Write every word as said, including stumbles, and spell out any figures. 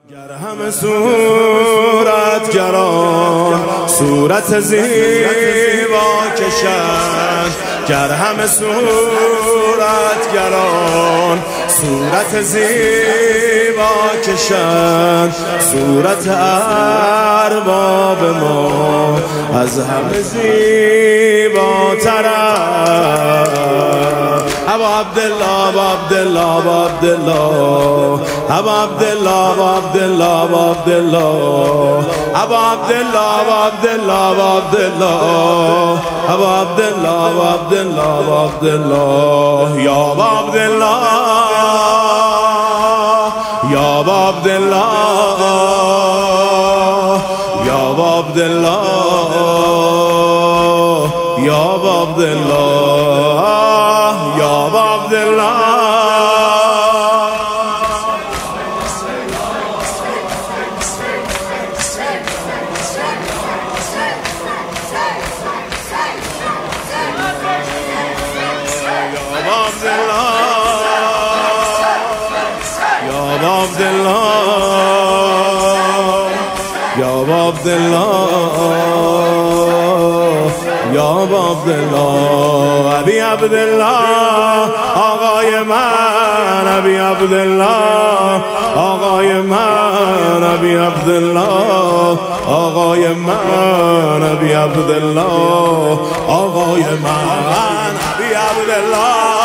گر همه صورتگران صورت زیبا کشند، گر همه صورتگران صورت زیبا کشند، صورت ارباب ما از همه زیباتر است. ابا عبدالله ابا عبدالله ابا عبدالله ابا عبدالله ابا عبدالله ابا عبدالله ابا عبدالله ابا عبدالله ابا عبدالله ابا عبدالله ابا عبدالله ابا عبدالله یا ابا عبدالله یا ابا عبدالله یا ابا عبدالله یا ابا عبدالله یا ابا عبدالله. یا ابا عبدالله یا ابا عبدالله ابی عبدالله آقای من، ابی عبدالله آقای من، ابی عبدالله آقای من، ابی عبدالله آقای من، ابی عبدالله